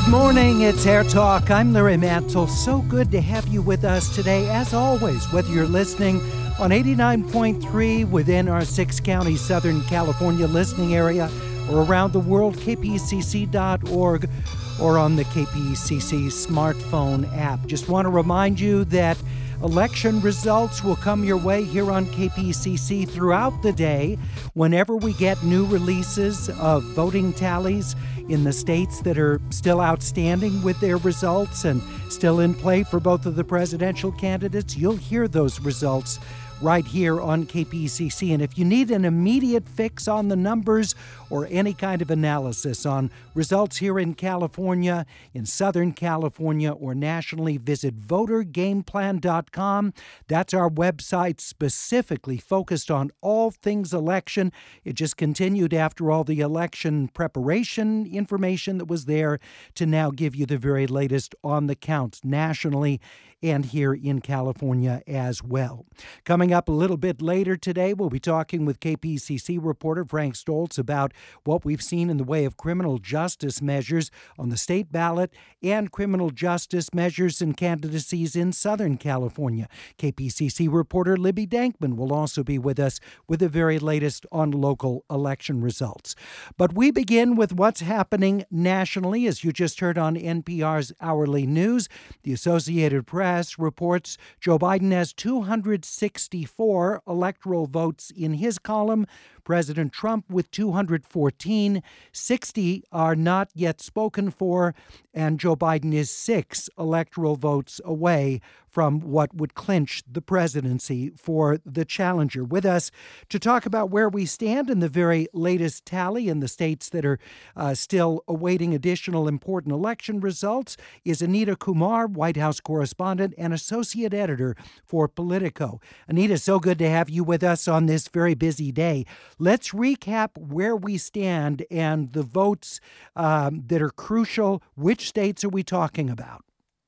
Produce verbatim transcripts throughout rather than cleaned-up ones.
Good morning, it's Air Talk. I'm Larry Mantle. So good to have you with us today. As always, whether you're listening on eighty-nine point three within our six-county Southern California listening area or around the world, K P E C C dot org, or on the K P E C C smartphone app. Just want to remind you that election results will come your way here on K P E C C throughout the day whenever we get new releases of voting tallies in the states that are still outstanding with their results and still in play for both of the presidential candidates. You'll hear those results right here on K P E C C. And if you need an immediate fix on the numbers or any kind of analysis on results here in California, in Southern California, or nationally, visit voter game plan dot com. That's our website specifically focused on all things election. It just continued after all the election preparation information that was there to now give you the very latest on the count nationally and here in California as well. Coming up a little bit later today, we'll be talking with K P E C C reporter Frank Stoltz about what we've seen in the way of criminal justice measures on the state ballot and criminal justice measures and candidacies in Southern California. K P E C C reporter Libby Dankman will also be with us with the very latest on local election results. But we begin with what's happening nationally. As you just heard on N P R's Hourly News, the Associated Press reports Joe Biden has two hundred sixty-four electoral votes in his column, President Trump with two hundred fourteen. sixty are not yet spoken for, and Joe Biden is six electoral votes away from what would clinch the presidency for the challenger. With us to talk about where we stand in the very latest tally in the states that are uh, still awaiting additional important election results is Anita Kumar, White House correspondent and associate editor for Politico. Anita, so good to have you with us on this very busy day. Let's recap where we stand and the votes um, that are crucial. Which states are we talking about?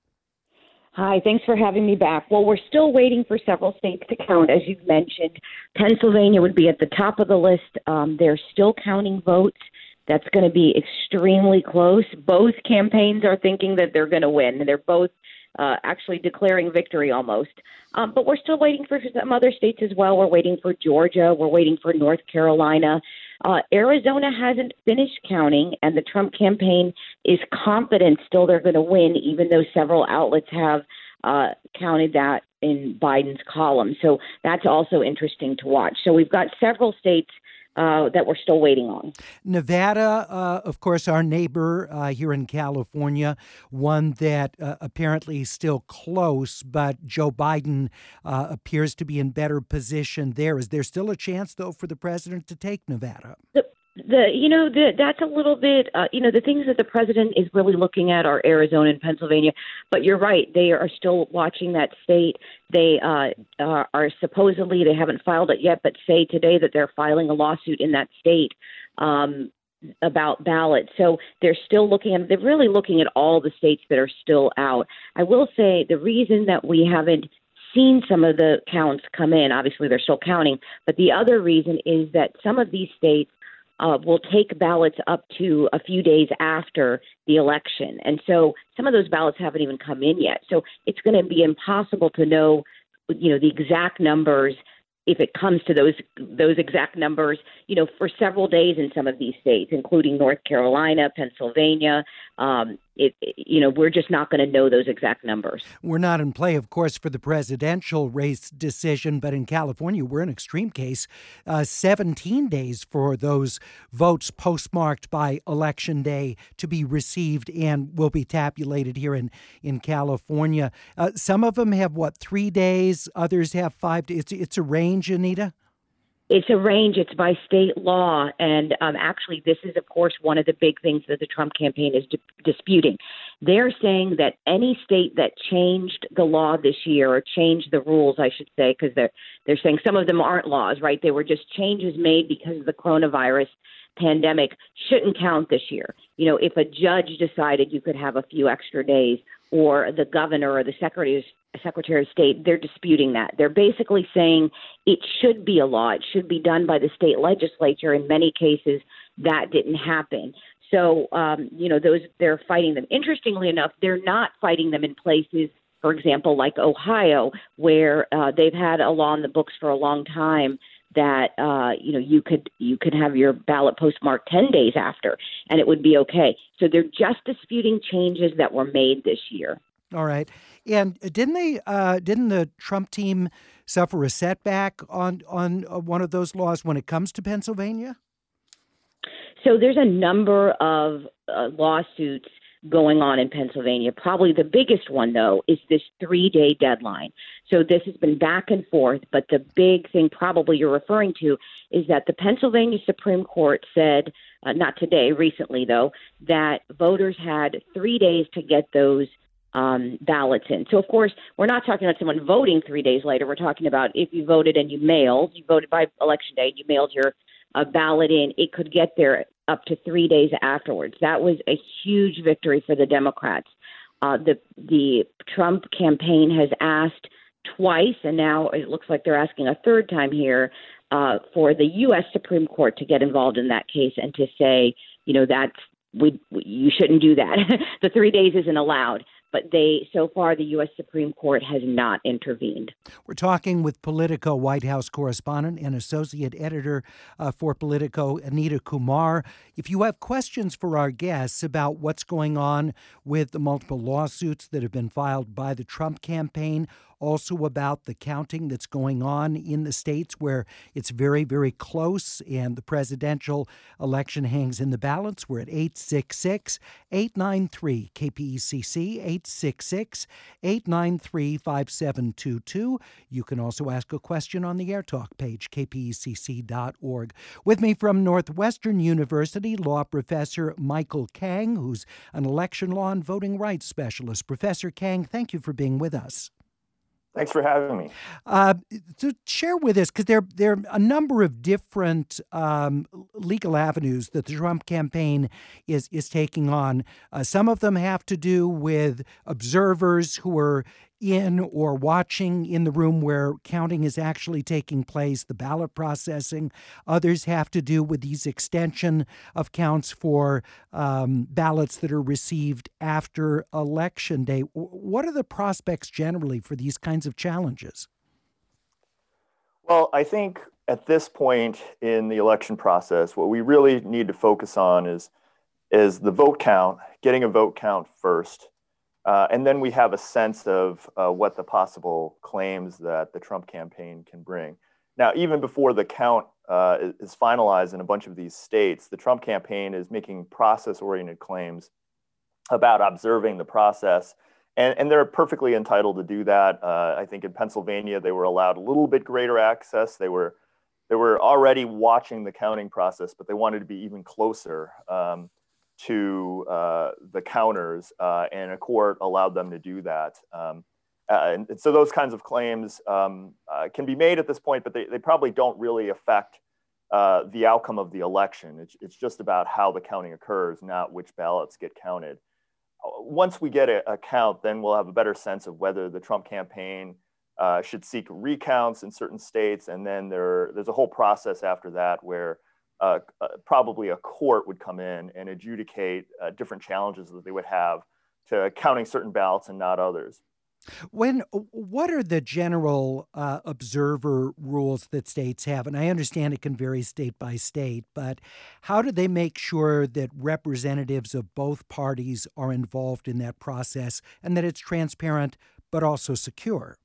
Hi, thanks for having me back. Well, we're still waiting for several states to count, as you've mentioned. Pennsylvania would be at the top of the list. Um, they're still counting votes. That's going to be extremely close. Both campaigns are thinking that they're going to win. They're both uh, actually declaring victory almost. Um, but we're still waiting for some other states as well. We're waiting for Georgia. We're waiting for North Carolina. Uh, Arizona hasn't finished counting, and the Trump campaign is confident still they're going to win, even though several outlets have uh, counted that in Biden's column. So that's also interesting to watch. So we've got several states Uh, that we're still waiting on. Nevada, uh, of course, our neighbor uh, here in California, one that uh, apparently is still close, but Joe Biden uh, appears to be in better position there. Is there still a chance, though, for the president to take Nevada? The, the you know, the, that's a little bit, uh, you know, the things that the president is really looking at are Arizona and Pennsylvania. But you're right, they are still watching that state. They uh, are, are supposedly, they haven't filed it yet, but say today that they're filing a lawsuit in that state um, about ballots. So they're still looking at, they're really looking at all the states that are still out. I will say the reason that we haven't seen some of the counts come in, obviously they're still counting, but the other reason is that some of these states Uh, will take ballots up to a few days after the election. And so some of those ballots haven't even come in yet. So it's going to be impossible to know, you know, the exact numbers if it comes to those those exact numbers, you know, for several days in some of these states, including North Carolina, Pennsylvania. Um, it, it, you know, we're just not going to know those exact numbers. We're not in play, of course, for the presidential race decision, but in California, we're in extreme case, uh, seventeen days for those votes postmarked by Election Day to be received and will be tabulated here in, in California. Uh, some of them have, what, three days? Others have five days. It's, it's a range, Anita? It's a range. It's by state law. And um, actually, this is, of course, one of the big things that the Trump campaign is di- disputing. They're saying that any state that changed the law this year, or changed the rules, I should say, because they're, they're saying some of them aren't laws, right? They were just changes made because of the coronavirus pandemic, shouldn't count this year. You know, if a judge decided you could have a few extra days, or the governor or the secretary Secretary of State, they're disputing that. They're basically saying it should be a law. It should be done by the state legislature. In many cases, that didn't happen. So, um, you know, those they're fighting them. Interestingly enough, they're not fighting them in places, for example, like Ohio, where uh, they've had a law in the books for a long time that uh, you know you could you could have your ballot postmarked ten days after, and it would be okay. So they're just disputing changes that were made this year. All right, and didn't they? Uh, didn't the Trump team suffer a setback on on uh, one of those laws when it comes to Pennsylvania? So there's a number of uh, lawsuits going on in Pennsylvania. Probably the biggest one, though, is this three-day deadline. So this has been back and forth, but the big thing probably you're referring to is that the Pennsylvania Supreme Court said, uh, not today, recently, though, that voters had three days to get those um, ballots in. So, of course, we're not talking about someone voting three days later. We're talking about if you voted and you mailed, you voted by Election Day, and you mailed your uh, ballot in, it could get there up to three days afterwards. That was a huge victory for the Democrats. Uh, the the Trump campaign has asked twice, and now it looks like they're asking a third time here uh, for the U S Supreme Court to get involved in that case and to say, you know, that's we, we you shouldn't do that. The three days isn't allowed. But they, so far, the U S Supreme Court has not intervened. We're talking with Politico White House correspondent and associate editor uh, for Politico, Anita Kumar. If you have questions for our guests about what's going on with the multiple lawsuits that have been filed by the Trump campaign, also about the counting that's going on in the states where it's very, very close and the presidential election hangs in the balance, we're at eight six six, eight nine three, K P E C C, eight six six, eight nine three, five seven two two. You can also ask a question on the AirTalk page, k p e c c dot org. With me from Northwestern University, law professor Michael Kang, who's an election law and voting rights specialist. Professor Kang, thank you for being with us. Thanks for having me. Uh, to share with us, because there, there are a number of different um, legal avenues that the Trump campaign is is taking on. Uh, some of them have to do with observers who are in or watching in the room where counting is actually taking place, the ballot processing. Others have to do with these extension of counts for um, ballots that are received after Election Day. What are the prospects generally for these kinds of challenges? Well, I think at this point in the election process, what we really need to focus on is, is the vote count, getting a vote count first. Uh, and then we have a sense of uh, what the possible claims that the Trump campaign can bring. Now, even before the count uh, is finalized in a bunch of these states, the Trump campaign is making process-oriented claims about observing the process. And, and they're perfectly entitled to do that. Uh, I think in Pennsylvania, they were allowed a little bit greater access. They were, they were already watching the counting process, but they wanted to be even closer. Um, to uh, the counters, uh, and a court allowed them to do that. Um, uh, and, and so those kinds of claims um, uh, can be made at this point, but they, they probably don't really affect uh, the outcome of the election. It's, it's just about how the counting occurs, not which ballots get counted. Once we get a, a count, then we'll have a better sense of whether the Trump campaign uh, should seek recounts in certain states, and then there, there's a whole process after that where Uh, uh, probably a court would come in and adjudicate uh, different challenges that they would have to counting certain ballots and not others. When what are the general uh, observer rules that states have? And I understand it can vary state by state, but how do they make sure that representatives of both parties are involved in that process and that it's transparent but also secure?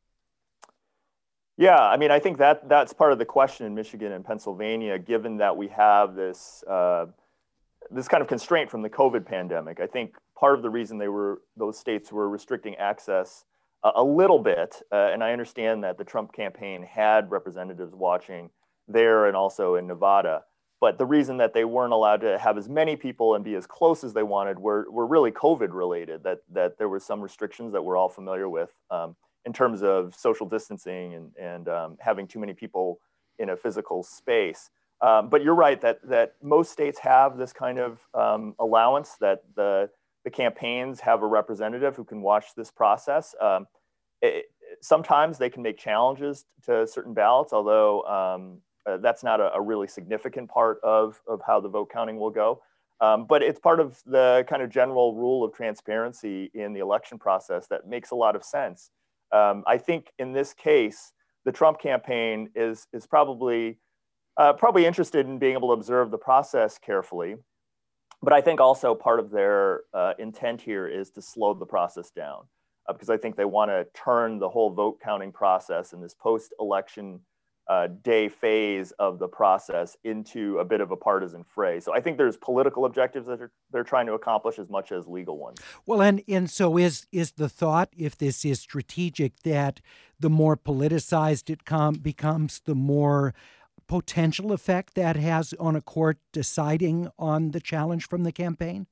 Yeah, I mean, I think that that's part of the question in Michigan and Pennsylvania, given that we have this uh, this kind of constraint from the COVID pandemic. I think part of the reason they were those states were restricting access a, a little bit, uh, and I understand that the Trump campaign had representatives watching there and also in Nevada. But the reason that they weren't allowed to have as many people and be as close as they wanted were were really COVID related. That that there were some restrictions that we're all familiar with. Um, in terms of social distancing and, and um, having too many people in a physical space. Um, but you're right that that most states have this kind of um, allowance that the, the campaigns have a representative who can watch this process. Um, it, sometimes they can make challenges to certain ballots, although um, uh, that's not a, a really significant part of, of how the vote counting will go. Um, but it's part of the kind of general rule of transparency in the election process that makes a lot of sense. Um, I think in this case, the Trump campaign is, is probably, uh, probably interested in being able to observe the process carefully. But I think also part of their uh, intent here is to slow the process down, uh, because I think they want to turn the whole vote counting process in this post-election uh, day phase of the process into a bit of a partisan fray. So I think there's political objectives that they're, they're trying to accomplish as much as legal ones. Well, and, and so is is the thought, if this is strategic, that the more politicized it com- becomes, the more potential effect that has on a court deciding on the challenge from the campaign?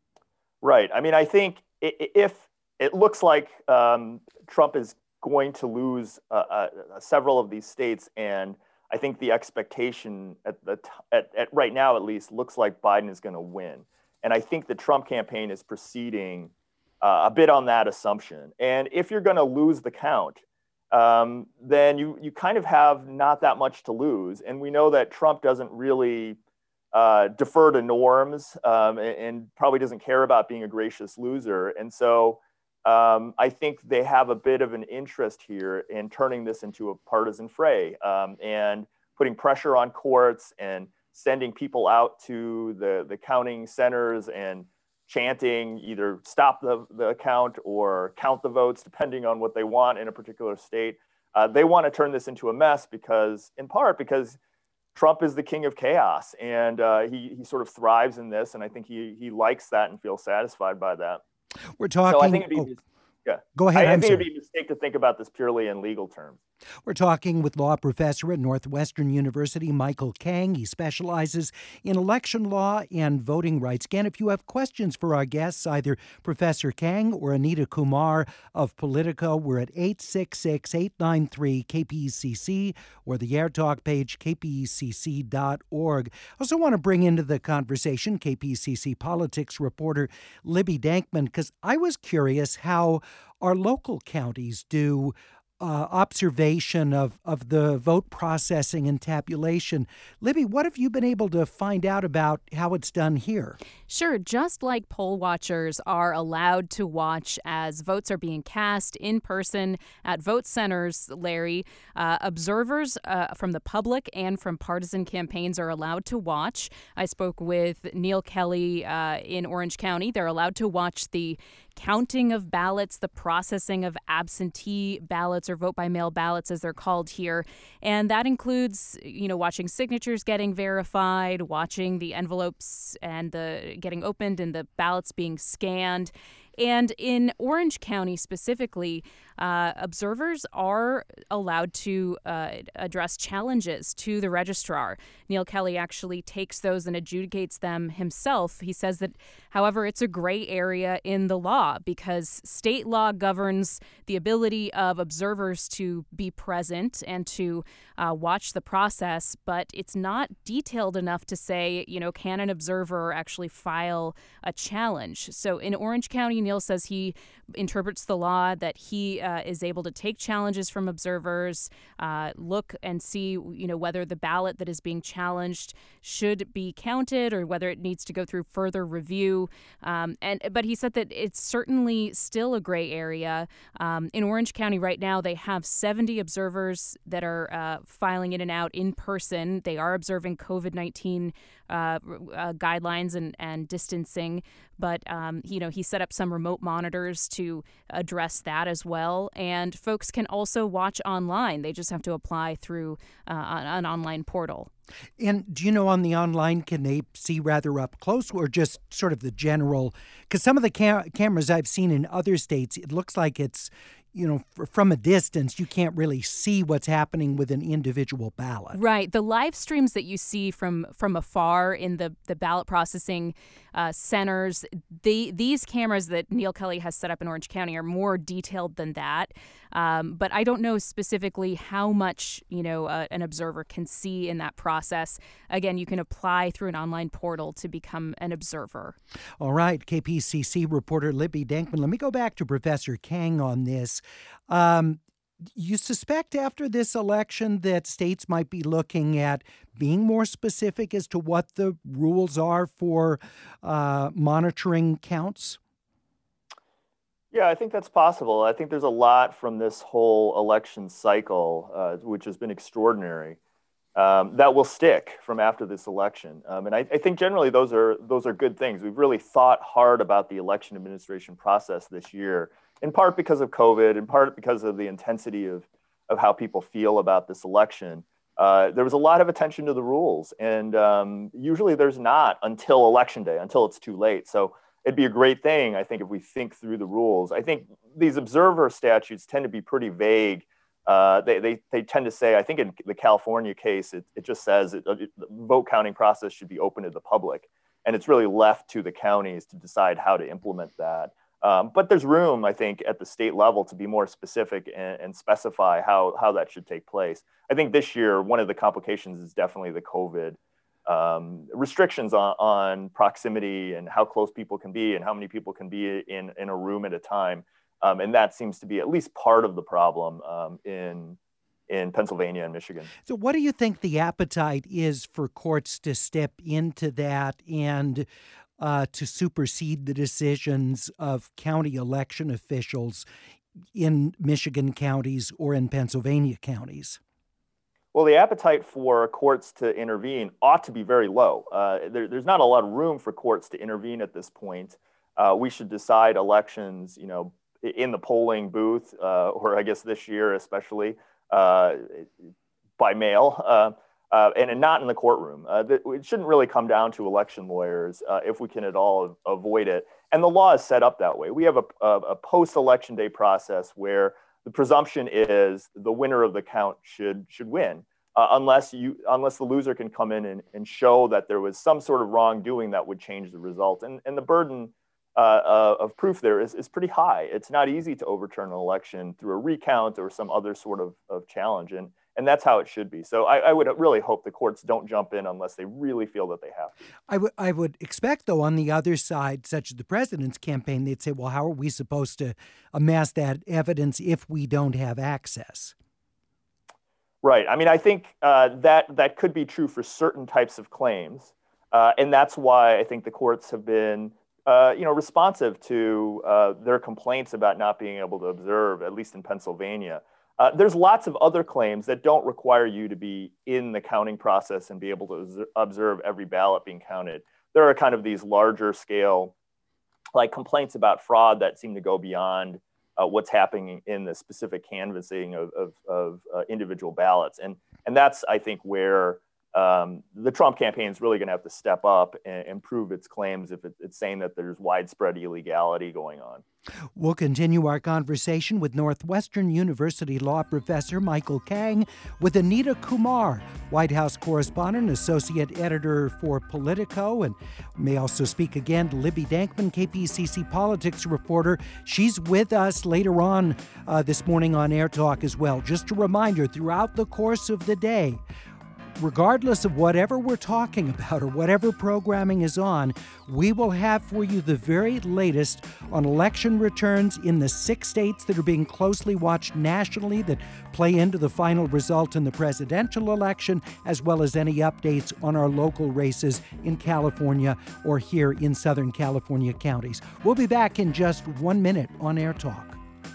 Right. I mean, I think if it looks like um, Trump is going to lose uh, uh, several of these states, and I think the expectation at the t- at, at right now, at least, looks like Biden is going to win. And I think the Trump campaign is proceeding uh, a bit on that assumption. And if you're going to lose the count, um, then you you kind of have not that much to lose. And we know that Trump doesn't really uh, defer to norms um, and, and probably doesn't care about being a gracious loser. And so um, I think they have a bit of an interest here in turning this into a partisan fray um, and putting pressure on courts and sending people out to the, the counting centers and chanting either stop the, the count or count the votes, depending on what they want in a particular state. Uh, they want to turn this into a mess because, in part, because Trump is the king of chaos, and uh, he he sort of thrives in this, and I think he he likes that and feels satisfied by that. We're talking. So I think it'd be, oh, yeah. Go ahead. I, I I'm think sorry. it'd be a mistake to think about this purely in legal terms. We're talking with law professor at Northwestern University, Michael Kang. He specializes in election law and voting rights. Again, if you have questions for our guests, either Professor Kang or Anita Kumar of Politico, we're at eight six six, eight nine three, K P E C C or the AirTalk page, k p e c c dot org. I also want to bring into the conversation K P E C C politics reporter Libby Dankman, because I was curious how our local counties do Uh, observation of, of the vote processing and tabulation. Libby, what have you been able to find out about how it's done here? Sure. Just like poll watchers are allowed to watch as votes are being cast in person at vote centers, Larry, uh, observers uh, from the public and from partisan campaigns are allowed to watch. I spoke with Neil Kelly uh, in Orange County. They're allowed to watch the counting of ballots, the processing of absentee ballots or vote-by-mail ballots, as they're called here. And that includes, you know, watching signatures getting verified, watching the envelopes and the getting opened and the ballots being scanned. And in Orange County specifically, uh, observers are allowed to uh, address challenges to the registrar. Neil Kelly actually takes those and adjudicates them himself. He says that, however, it's a gray area in the law because state law governs the ability of observers to be present and to uh, watch the process, but it's not detailed enough to say, you know, can an observer actually file a challenge? So in Orange County, Neil says he interprets the law that he uh, is able to take challenges from observers, uh, look and see, you know, whether the ballot that is being challenged should be counted or whether it needs to go through further review. Um, and but he said that it's certainly still a gray area. Um, in Orange County right now, they have seventy observers that are uh, filing in and out in person. They are observing COVID nineteen uh, uh, guidelines and, and distancing. But, um, you know, he set up some remote monitors to address that as well. And folks can also watch online. They just have to apply through uh, an online portal. And do you know on the online, can they see rather up close or just sort of the general? Because some of the cam- cameras I've seen in other states, it looks like it's, you know, f- from a distance, you can't really see what's happening with an individual ballot. Right. The live streams that you see from from afar in the, the ballot processing uh, centers, they, these cameras that Neil Kelly has set up in Orange County are more detailed than that. Um, but I don't know specifically how much, you know, uh, an observer can see in that process. Again, you can apply through an online portal to become an observer. All right. K P C C reporter Libby Dankman. Let me go back to Professor Kang on this. Um, You suspect after this election that states might be looking at being more specific as to what the rules are for uh, monitoring counts? Yeah, I think that's possible. I think there's a lot from this whole election cycle, uh, which has been extraordinary, um, that will stick from after this election. Um, and I, I think generally those are those are good things. We've really thought hard about the election administration process this year, in part because of COVID, in part because of the intensity of, of how people feel about this election. Uh, there was a lot of attention to the rules, and um, usually there's not until election day, until it's too late. So it'd be a great thing, I think, if we think through the rules. I think these observer statutes tend to be pretty vague. Uh, they, they they tend to say, I think in the California case, it, it just says it, it, the vote counting process should be open to the public. And it's really left to the counties to decide how to implement that. Um, but there's room, I think, at the state level to be more specific and, and specify how, how that should take place. I think this year, one of the complications is definitely the COVID um, restrictions on, on proximity and how close people can be and how many people can be in, in a room at a time. Um, and that seems to be at least part of the problem um, in in Pennsylvania and Michigan. So what do you think the appetite is for courts to step into that and uh, to supersede the decisions of county election officials in Michigan counties or in Pennsylvania counties? Well, the appetite for courts to intervene ought to be very low. Uh, there, there's not a lot of room for courts to intervene at this point. Uh, we should decide elections, you know, in the polling booth, uh, or I guess this year especially, uh, by mail, uh, uh, and, and not in the courtroom. Uh, it shouldn't really come down to election lawyers uh, if we can at all avoid it. And the law is set up that way. We have a, a, a post-election day process where the presumption is the winner of the count should should win, uh, unless you unless the loser can come in and, and show that there was some sort of wrongdoing that would change the result. And, and the burden uh, uh, of proof there is, is pretty high. It's not easy to overturn an election through a recount or some other sort of, of challenge. And And that's how it should be. So I, I would really hope the courts don't jump in unless they really feel that they have to. I would I would expect, though, on the other side, such as the president's campaign, they'd say, well, how are we supposed to amass that evidence if we don't have access? Right. I mean, I think uh, that that could be true for certain types of claims. Uh, and that's why I think the courts have been uh, you know, responsive to uh, their complaints about not being able to observe, at least in Pennsylvania. Uh, there's lots of other claims that don't require you to be in the counting process and be able to observe every ballot being counted. There are kind of these larger scale, like complaints about fraud that seem to go beyond uh, what's happening in the specific canvassing of, of, of uh, individual ballots. And, and that's, I think, where um, the Trump campaign is really going to have to step up and, and prove its claims if it, it's saying that there's widespread illegality going on. We'll continue our conversation with Northwestern University law professor Michael Kang with Anita Kumar, White House correspondent, associate editor for Politico, and may also speak again to Libby Dankman, K P C C politics reporter. She's with us later on uh, this morning on Air Talk as well. Just a reminder, throughout the course of the day, regardless of whatever we're talking about or whatever programming is on, we will have for you the very latest on election returns in the six states that are being closely watched nationally that play into the final result in the presidential election, as well as any updates on our local races in California or here in Southern California counties. We'll be back in just one minute on Air Talk.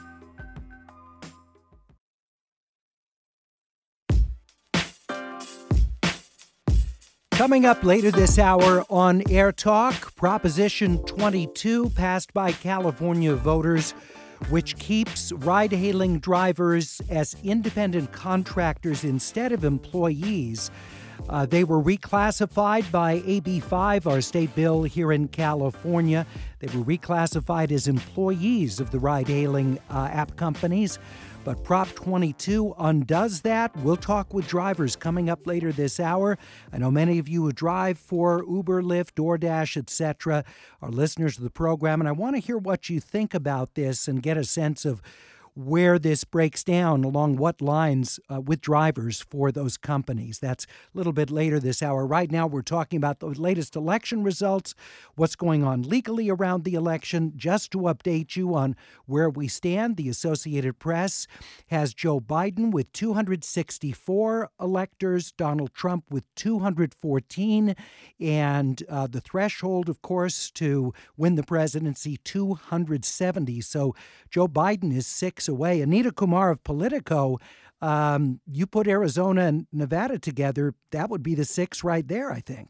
Coming up later this hour on Air Talk, Proposition twenty-two passed by California voters, which keeps ride-hailing drivers as independent contractors instead of employees. Uh, they were reclassified by A B five, our state bill here in California. They were reclassified as employees of the ride-hailing uh, app companies. But Prop twenty-two undoes that. We'll talk with drivers coming up later this hour. I know many of you who drive for Uber, Lyft, DoorDash, et cetera are listeners of the program, and I want to hear what you think about this and get a sense of where this breaks down along what lines uh, with drivers for those companies. That's a little bit later this hour. Right now, we're talking about the latest election results, what's going on legally around the election. Just to update you on where we stand, the Associated Press has Joe Biden with two hundred sixty-four electors, Donald Trump with two hundred fourteen, and uh, the threshold, of course, to win the presidency, two hundred seventy. So Joe Biden is six away. Anita Kumar of Politico, um, you put Arizona and Nevada together, that would be the six right there, I think.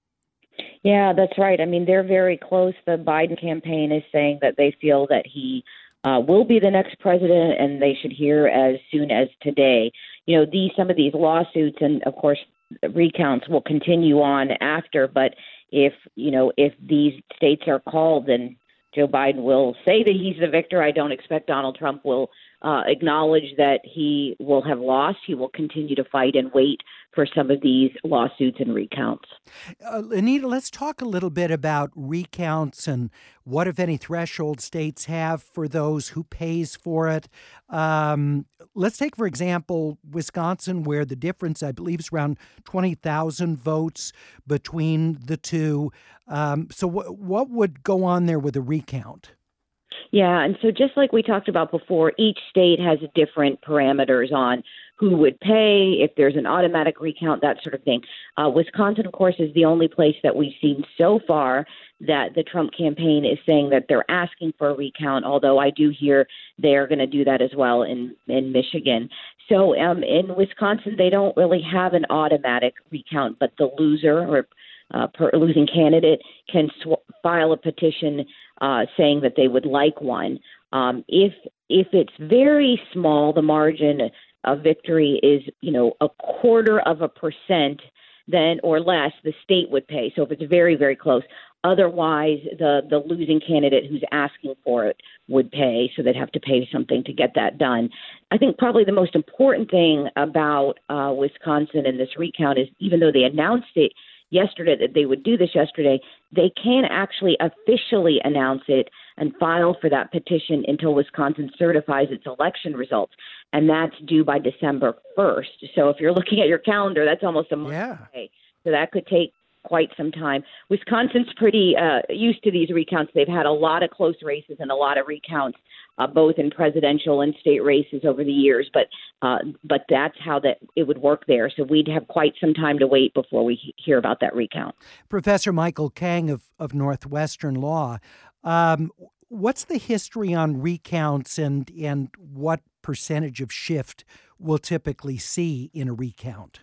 Yeah, that's right. I mean, they're very close. The Biden campaign is saying that they feel that he uh, will be the next president, and they should hear as soon as today. You know, these some of these lawsuits, and of course, recounts will continue on after. But if you know, if these states are called, then Joe Biden will say that he's the victor. I don't expect Donald Trump will uh, acknowledge that he will have lost. He will continue to fight and wait for some of these lawsuits and recounts. Uh, Anita, let's talk a little bit about recounts and what, if any, threshold states have for those who pays for it. Um, let's take, for example, Wisconsin, where the difference, I believe, is around twenty thousand votes between the two. Um, so w- what would go on there with a recount? Yeah, and so just like we talked about before, each state has different parameters on who would pay, if there's an automatic recount, that sort of thing. Uh, Wisconsin, of course, is the only place that we've seen so far that the Trump campaign is saying that they're asking for a recount, although I do hear they're going to do that as well in, in Michigan. So um, in Wisconsin, they don't really have an automatic recount, but the loser or uh, per losing candidate can sw- file a petition uh, saying that they would like one. Um, if if it's very small, the margin of victory is, you know, a quarter of a percent, then or less, the state would pay. So if it's very, very close. Otherwise, the, the losing candidate who's asking for it would pay, so they'd have to pay something to get that done. I think probably the most important thing about uh, Wisconsin and this recount is, even though they announced it yesterday, that they would do this yesterday, they can't actually officially announce it and file for that petition until Wisconsin certifies its election results. And that's due by December first. So if you're looking at your calendar, that's almost a month Yeah. away. So that could take quite some time. Wisconsin's pretty uh, used to these recounts. They've had a lot of close races and a lot of recounts, uh, both in presidential and state races over the years. But uh, but that's how that it would work there. So we'd have quite some time to wait before we he- hear about that recount. Professor Michael Kang of, of Northwestern Law, um, what's the history on recounts and and what percentage of shift we'll typically see in a recount?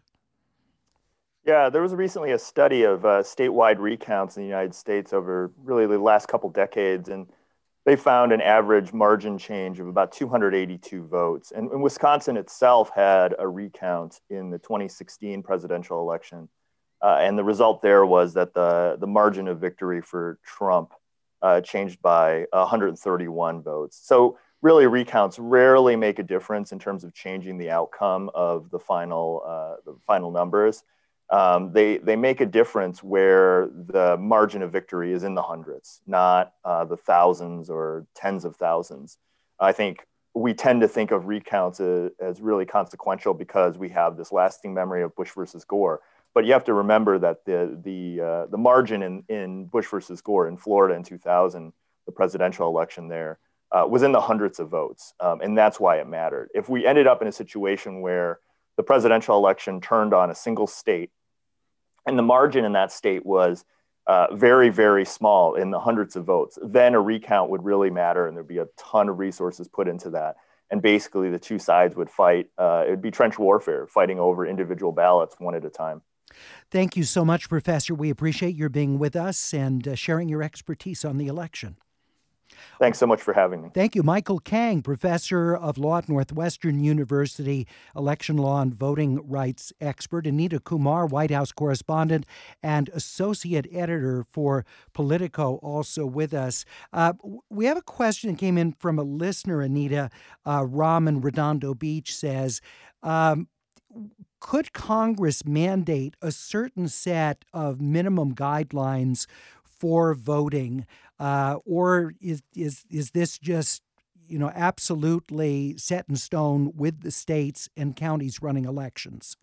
Yeah, there was recently a study of uh, statewide recounts in the United States over really the last couple decades, and they found an average margin change of about two hundred eighty-two votes. And, and Wisconsin itself had a recount in the twenty sixteen presidential election, uh, and the result there was that the, the margin of victory for Trump uh, changed by one hundred thirty-one votes. So really, recounts rarely make a difference in terms of changing the outcome of the final uh, the final numbers. Um, they they make a difference where the margin of victory is in the hundreds, not uh, the thousands or tens of thousands. I think we tend to think of recounts as, as really consequential because we have this lasting memory of Bush versus Gore. But you have to remember that the the uh, the margin in, in Bush versus Gore in Florida in two thousand, the presidential election there, uh, was in the hundreds of votes, um, and that's why it mattered. If we ended up in a situation where the presidential election turned on a single state, and the margin in that state was uh, very, very small in the hundreds of votes, then a recount would really matter, and there'd be a ton of resources put into that. And basically, the two sides would fight. Uh, it would be trench warfare, fighting over individual ballots one at a time. Thank you so much, Professor. We appreciate your being with us and uh, sharing your expertise on the election. Thanks so much for having me. Thank you. Michael Kang, professor of law at Northwestern University, election law and voting rights expert. Anita Kumar, White House correspondent and associate editor for Politico, also with us. Uh, we have a question that came in from a listener, Anita. Uh, Ram in Redondo Beach says, um, could Congress mandate a certain set of minimum guidelines for voting, uh, or is is is this just, you know, absolutely set in stone with the states and counties running elections?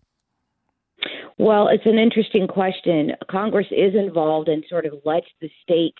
Well, it's an interesting question. Congress is involved and sort of lets the states,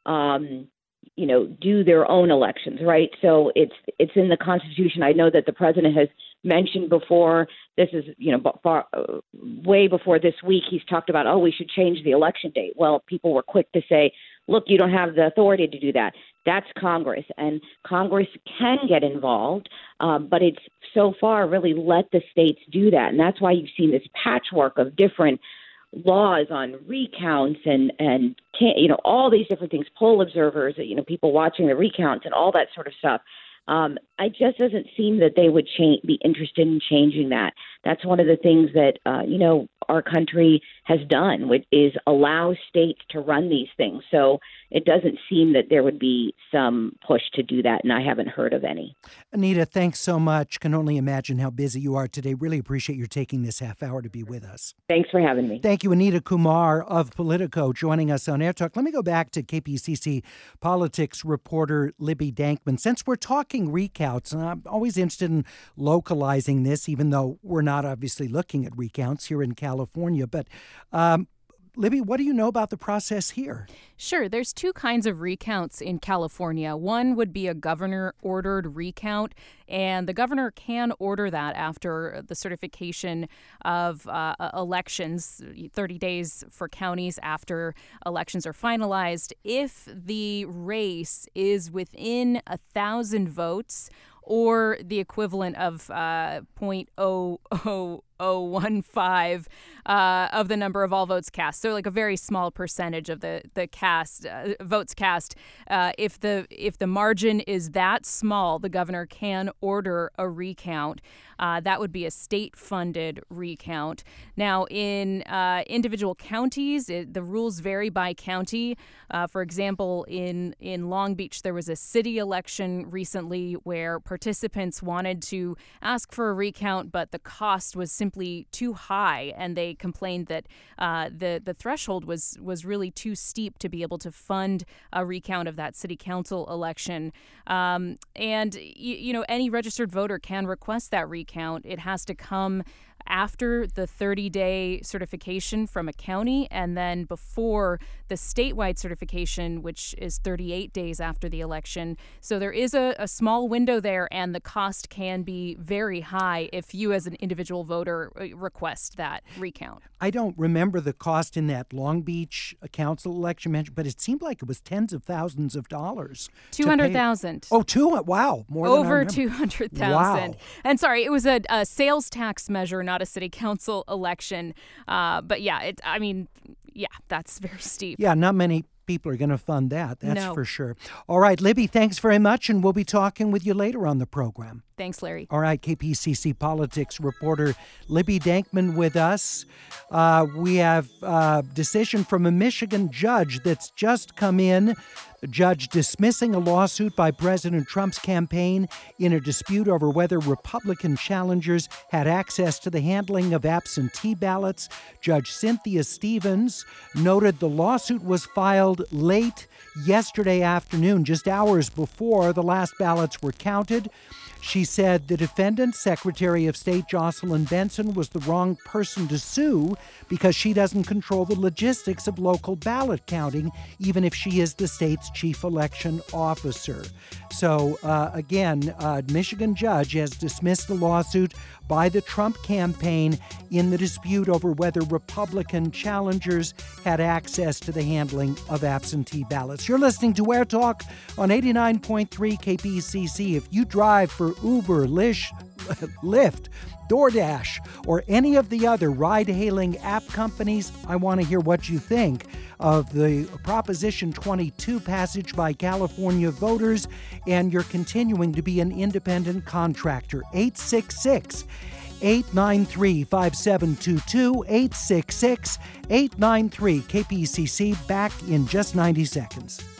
um, you know, do their own elections, right? So it's it's in the Constitution. I know that the president has mentioned before. This is, you know, far, uh, way before this week. He's talked about, oh, we should change the election date. Well, people were quick to say, look, you don't have the authority to do that. That's Congress, and Congress can get involved, um, but it's so far really let the states do that, and that's why you've seen this patchwork of different laws on recounts and and you know all these different things, poll observers, you know, people watching the recounts and all that sort of stuff. Um, it just doesn't seem that they would change, be interested in changing that. That's one of the things that, uh, you know, our country has done, which is allow states to run these things. So it doesn't seem that there would be some push to do that, and I haven't heard of any. Anita, thanks so much. Can only imagine how busy you are today. Really appreciate your taking this half hour to be with us. Thanks for having me. Thank you, Anita Kumar of Politico, joining us on Air Talk. Let me go back to K P C C politics reporter Libby Dankman. Since we're talking recounts, and I'm always interested in localizing this, even though we're not obviously looking at recounts here in California, but um, Libby, what do you know about the process here? Sure. There's two kinds of recounts in California. One would be a governor-ordered recount, and the governor can order that after the certification of uh, elections, thirty days for counties after elections are finalized. If the race is within a thousand votes or the equivalent of uh, zero point zero zero zero one five uh, of the number of all votes cast. So like a very small percentage of the the cast uh, votes cast. Uh, if the if the margin is that small, the governor can order a recount. Uh, that would be a state-funded recount. Now, in uh, individual counties, it, the rules vary by county. Uh, for example, in, in Long Beach, there was a city election recently where participants wanted to ask for a recount, but the cost was simply too high, and they complained that uh, the, the threshold was, was really too steep to be able to fund a recount of that city council election. Um, and, you, you know, any registered voter can request that recount. Count. It has to come after the thirty-day certification from a county and then before the statewide certification, which is thirty-eight days after the election. So there is a, a small window there, and the cost can be very high if you as an individual voter request that recount. I don't remember the cost in that Long Beach council election mentioned, but it seemed like it was tens of thousands of dollars. two hundred thousand Oh, two? Wow. More Over than two hundred thousand. Wow. And sorry, it was a, a sales tax measure, not a city council election. Uh, but yeah, it, I mean, yeah, that's very steep. Yeah, not many people are going to fund that. That's no. for sure. All right, Libby, thanks very much, and we'll be talking with you later on the program. Thanks, Larry. All right, K P C C politics reporter Libby Dankman with us. Uh, we have a decision from a Michigan judge that's just come in. The judge dismissing a lawsuit by President Trump's campaign in a dispute over whether Republican challengers had access to the handling of absentee ballots. Judge Cynthia Stevens noted the lawsuit was filed late yesterday afternoon, just hours before the last ballots were counted. She said the defendant, Secretary of State Jocelyn Benson, was the wrong person to sue because she doesn't control the logistics of local ballot counting, even if she is the state's chief election officer. So, uh, again, a Michigan judge has dismissed the lawsuit by the Trump campaign in the dispute over whether Republican challengers had access to the handling of absentee ballots. You're listening to Air Talk on eighty-nine point three K P C C. If you drive for Uber, Lyft, Lyft, DoorDash, or any of the other ride-hailing app companies, I want to hear what you think of the Proposition twenty-two passage by California voters, and you're continuing to be an independent contractor. eight six six, eight nine three, five seven two two, eight six six, eight nine three K P C C. Back in just ninety seconds.